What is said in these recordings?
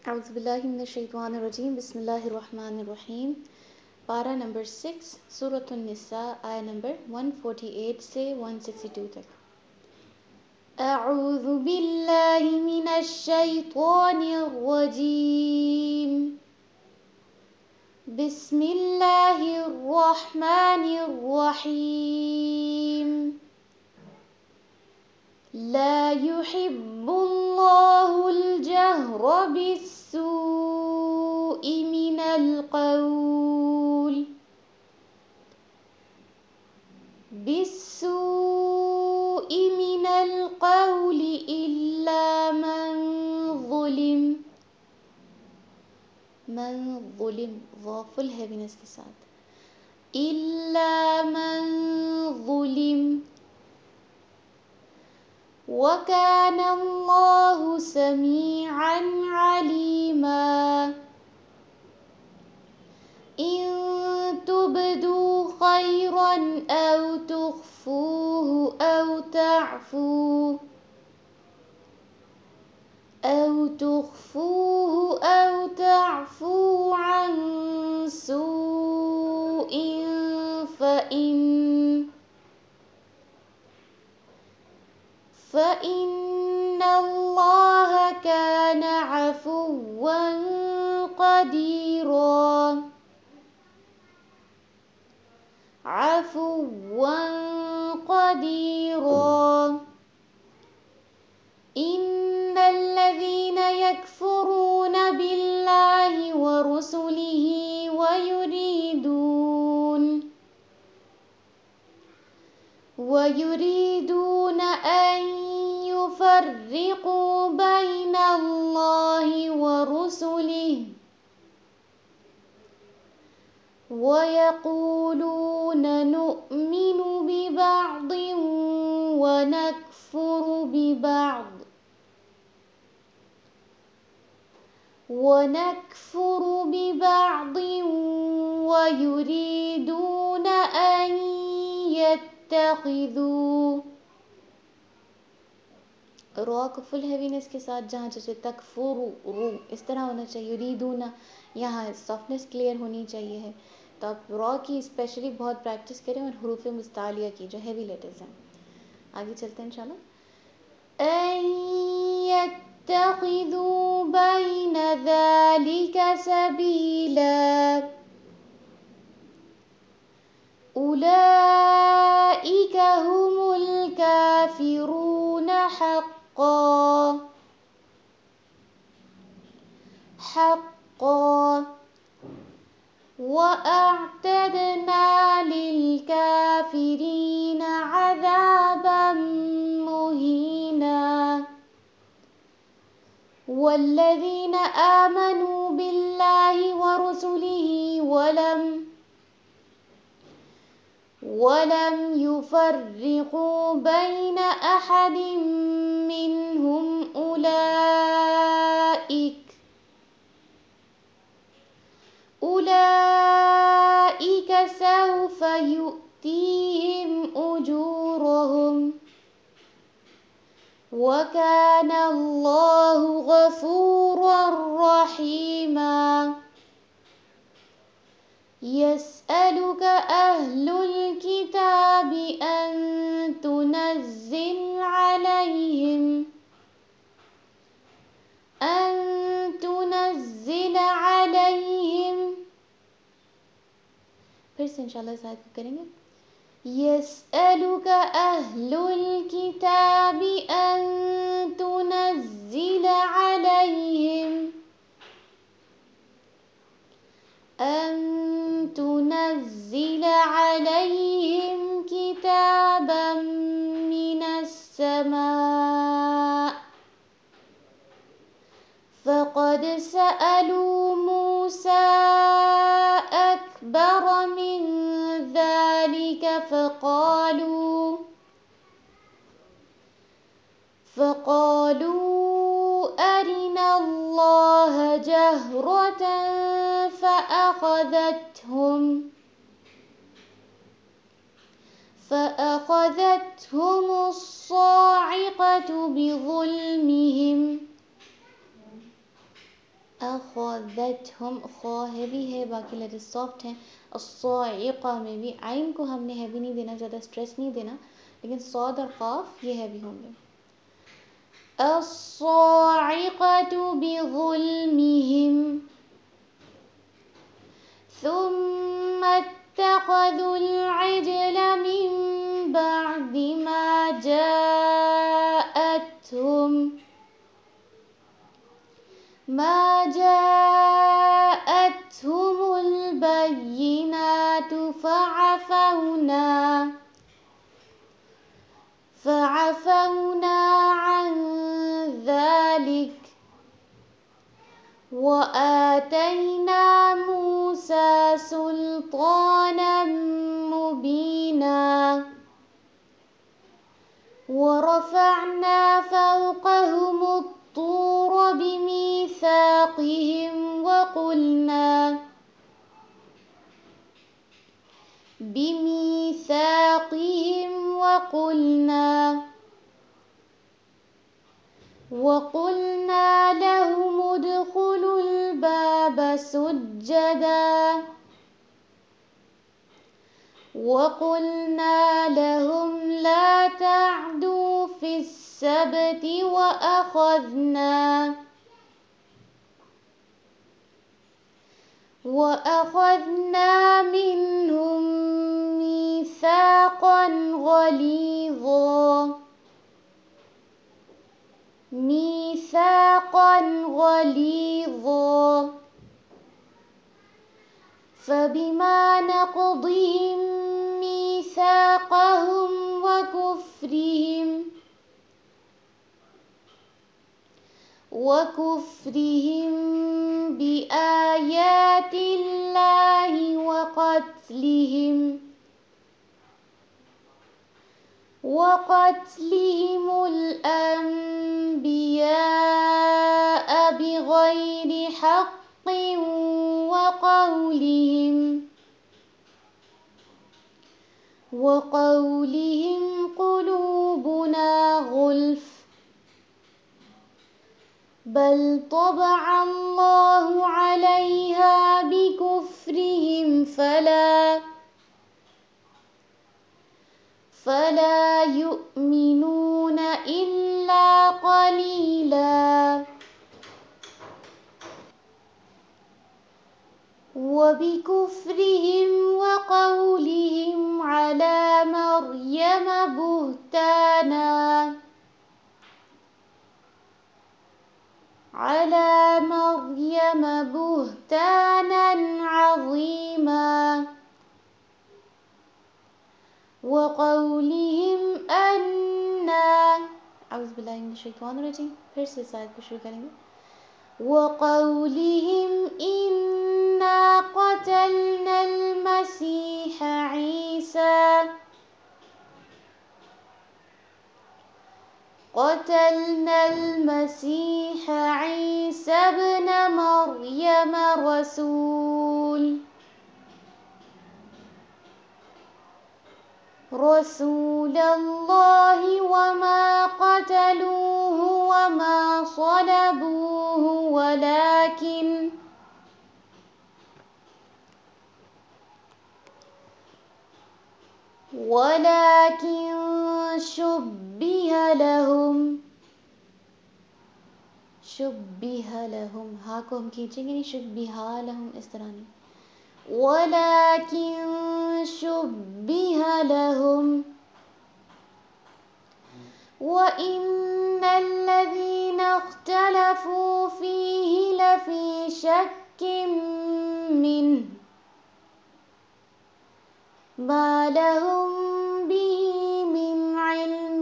Auzubillahiminash-shaytanir-rajim. Bismillahir-Rahmanir-Rahim. Para number 6, Surah An-Nisa, ayah number 148 से 162 तक. أعوذ بالله من الشيطان الرجيم. بسم الله الرحمن الرحيم. لا يحب الله الجهر بالسوء من القول إلا من ظلم full heaviness के साथ إلا من ظلم وكان الله سميعا عليما. إن تبدوا خيرا أو تخفوه أو تعفو عن سوء فإن الله كان عفوا قديرا. إن الذين يكفرون بالله ورسله ويريدون أن يفرقوا بين الله ورسله ويقولون نؤمن ببعض ونكفر ببعض ويريدون أن يتخذوا रॉ को फुल हैवीनेस के साथ जहाँ जैसे तकफुरु रू इस तरह होना चाहिए. युरीदूना यहाँ सॉफ्टनेस क्लियर होनी चाहिए है. तो आप रॉ की स्पेशली बहुत प्रैक्टिस करें और हुरूफ मुस्तालिया की जो हैवी लेटर्स हैं. आगे चलते हैं इंशाल्लाह. अन यत्तखिदू बैन ज़ालिका सबीला उलाइका हुमुल काफिरून حقا وأعتدنا للكافرين عذابا مهينا. والذين آمنوا بالله ورسله ولم يفرقوا بين أحد منهم أولئك سوف يؤتيهم أجورهم وكان الله غفورا رحيما. يسألك أهل الكتاب أن تنزل عليهم फिर से इंशाल्लाह इस आयत को करेंगे. يسألك أهل الكتاب أن تنزل عليهم كتابا من السماء فقد سألوا موسى أكبر من ذلك فقالوا أرنا الله جهرة فأخذتهم الصاعقة بظلمهم. अख़ज़तहुम, ख़ा हैवी है, बाकी लेटर सॉफ्ट हैं। अस्साइक़ा में भी आइन को हमने हैवी नहीं देना, ज़्यादा स्ट्रेस नहीं देना, लेकिन सौद और क़ाफ ये हैवी होंगे। अस्साइक़तु बिज़ुल्मिहिम सुम्मा इत्तख़ज़ुल इज्ल मिन बअदि ما جاءتهم البينات فعفونا عن ذلك وآتينا موسى سلطانا مبينا ورفعنا فوقهم الطور بميثاقهم وقلنا لهم ادخلوا الباب سجدا وقلنا لهم لا تعدوا في السبت وأخذنا منهم ميثاقا غليظا فبما نقضهم ميثاقهم وكفرهم بآيات الله وقتلهم الأنبياء بغير حق وقولهم قلوبنا غلف بل طبع الله عليها بكفرهم فلا يؤمنون إلا قليلا وبكفرهم وقولهم على مريم بهتانا عظيما وقولهم أعوذ بالله من الشيطان الرجيम फिर से इस आयत को शुरू करेंगे। وقولهم إنا قتلنا المسيح عيسى ابن مريم رسول الله وما قتلوه وما صلبوه ولكن شبه لهم हाँ को हम खींचेंगे नहीं, शुब्बिहा लहुम इस तरह नहीं, ولكن شبه لهم وإن الذين اختلفوا فيه لفي شك منه ما لهم به من علم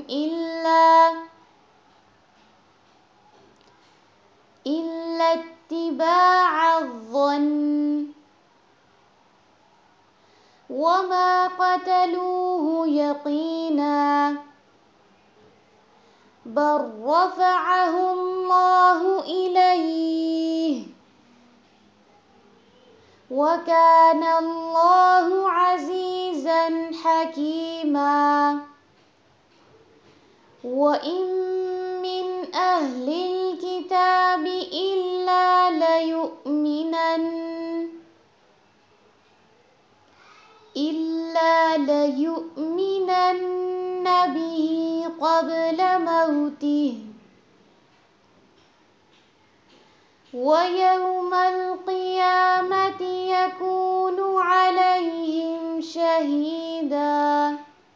إلا اتباع الظن وما قتلوه يقينا بل رفعه الله إليه وكان الله عزيزا حكيما وإن من أهل الكتاب إلا ليؤمنن به قبل موته ويوم القيامة يكون عليهم شهيدا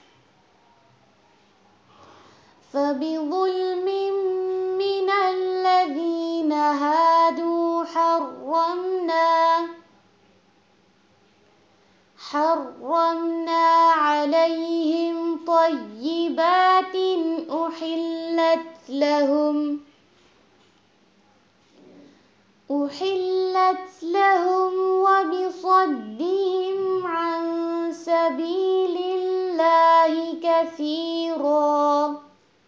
فبظلم من الذين هادوا حرمنا عليهم طيبات أحلت لهم وبصدهم عن سبيل الله كثيرا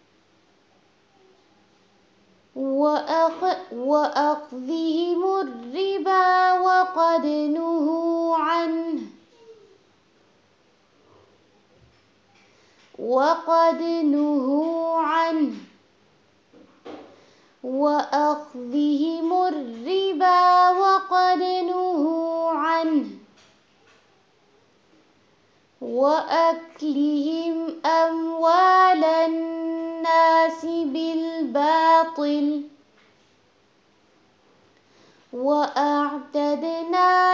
وأخذهم الربا وقد نهوا عنه وأكلهم أموال الناس بالباطل وأعتدنا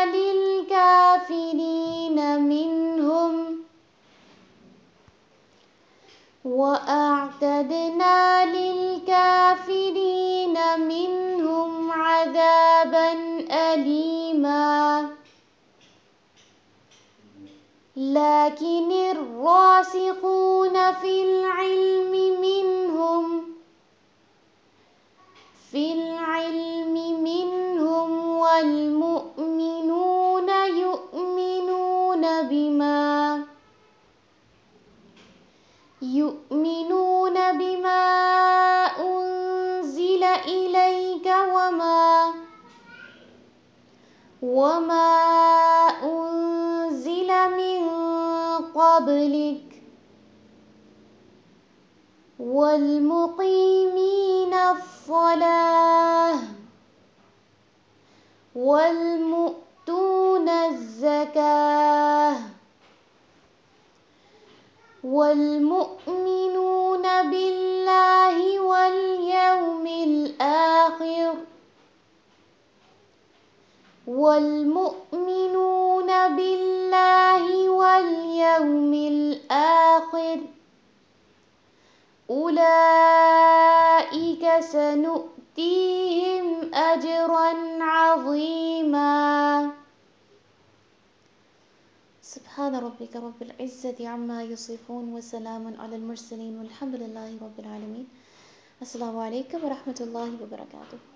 للكافرين منهم عذابا أليما لكن الراسخون في العلم منهم والمؤمنون يؤمنون بما أنزل إليك وما أنزل من قبلك والمقيمين الصلاة والمؤتون الزكاة والمؤمنون بالله واليوم الآخر أولئك سنؤتيهم أجرا عظيما سبحان ربك رب العزة عما يصفون وسلام على المرسلين والحمد لله رب العالمين. السلام عليكم ورحمة الله وبركاته.